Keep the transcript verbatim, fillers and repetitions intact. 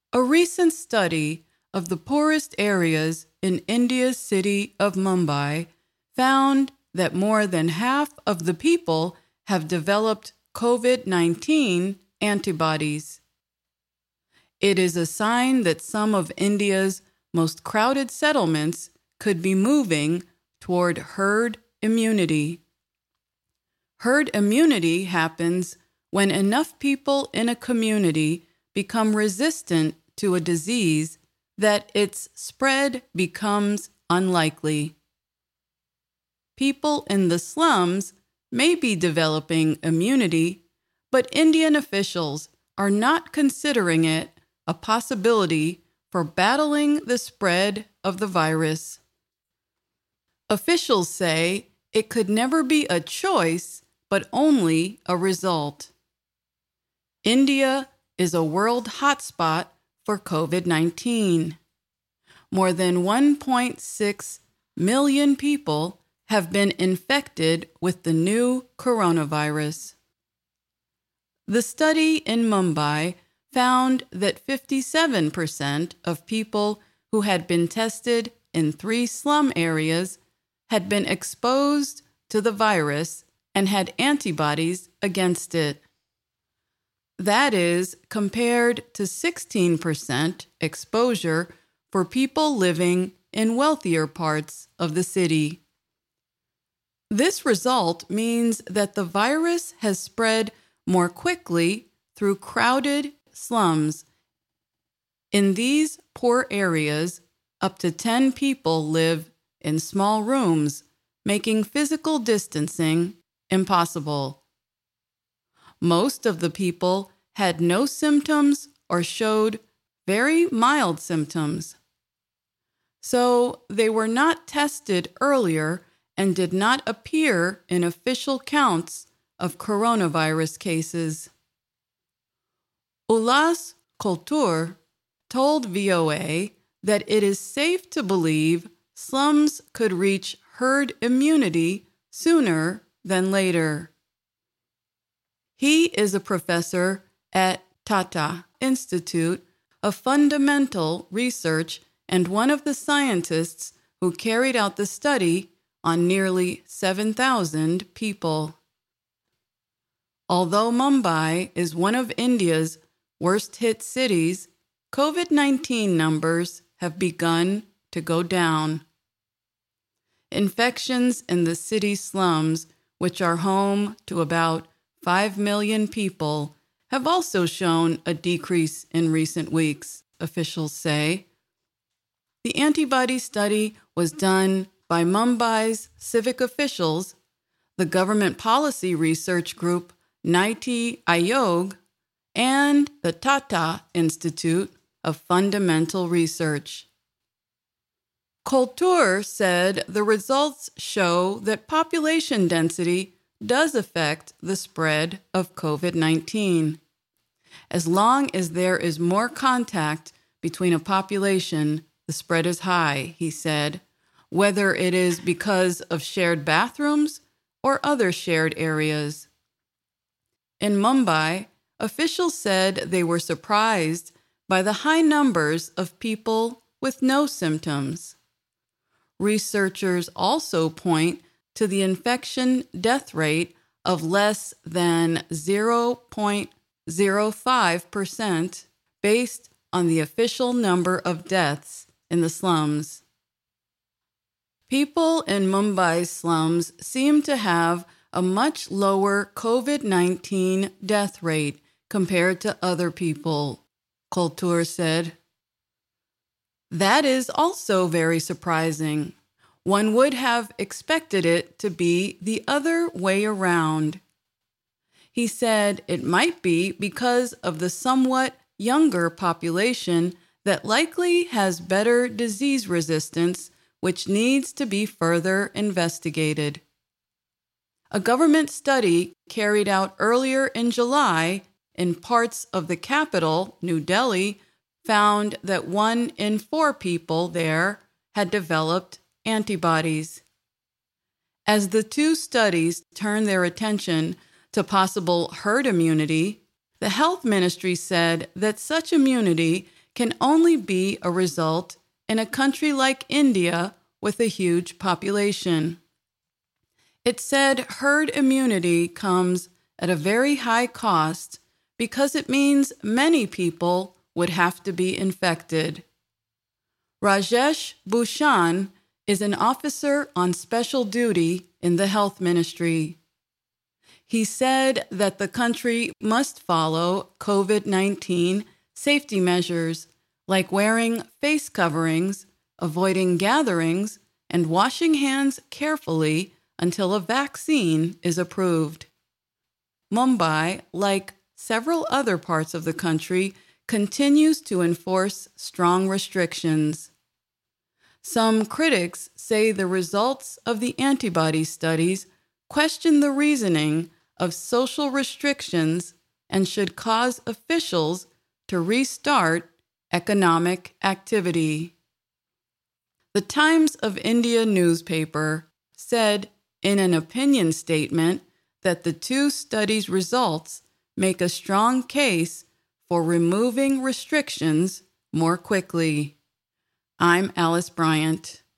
A recent study of the poorest areas in India's city of Mumbai found that more than half of the people have developed COVID nineteen antibodies. It is a sign that some of India's most crowded settlements could be moving toward herd immunity. Herd immunity happens when enough people in a community become resistant to a disease that its spread becomes unlikely. People in the slums may be developing immunity, but Indian officials are not considering it a possibility for battling the spread of the virus. Officials say it could never be a choice, but only a result. India is a world hotspot for COVID nineteen. More than one point six million people have been infected with the new coronavirus. The study in Mumbai found that fifty-seven percent of people who had been tested in three slum areas had been exposed to the virus and had antibodies against it. That is compared to sixteen percent exposure for people living in wealthier parts of the city. This result means that the virus has spread more quickly through crowded slums. In these poor areas, up to ten people live in small rooms, making physical distancing impossible. Most of the people had no symptoms or showed very mild symptoms. So they were not tested earlier and did not appear in official counts of coronavirus cases. Ullas Kultur told V O A that it is safe to believe slums could reach herd immunity sooner than later. He is a professor at Tata Institute of Fundamental Research and one of the scientists who carried out the study on nearly seven thousand people. Although Mumbai is one of India's worst-hit cities, COVID nineteen numbers have begun to go down. Infections in the city slums, which are home to about five million people, have also shown a decrease in recent weeks, officials say. The antibody study was done by Mumbai's civic officials, the government policy research group Niti Aayog, and the Tata Institute of Fundamental Research. Kultur said the results show that population density does affect the spread of COVID nineteen. As long as there is more contact between a population, the spread is high, he said, whether it is because of shared bathrooms or other shared areas. In Mumbai, officials said they were surprised by the high numbers of people with no symptoms. Researchers also point to the infection death rate of less than zero point zero five percent based on the official number of deaths in the slums. People in Mumbai's slums seem to have a much lower COVID nineteen death rate compared to other people, Kultur said. That is also very surprising. One would have expected it to be the other way around. He said it might be because of the somewhat younger population that likely has better disease resistance, which needs to be further investigated. A government study carried out earlier in July in parts of the capital, New Delhi, found that one in four people there had developed antibodies. As the two studies turned their attention to possible herd immunity, the health ministry said that such immunity can only be a result in a country like India with a huge population. It said herd immunity comes at a very high cost because it means many people would have to be infected. Rajesh Bhushan is an officer on special duty in the health ministry. He said that the country must follow COVID nineteen safety measures like wearing face coverings, avoiding gatherings, and washing hands carefully until a vaccine is approved. Mumbai, like several other parts of the country, continues to enforce strong restrictions. Some critics say the results of the antibody studies question the reasoning of social restrictions and should cause officials to restart economic activity. The Times of India newspaper said in an opinion statement that the two studies' results make a strong case for removing restrictions more quickly. I'm Alice Bryant.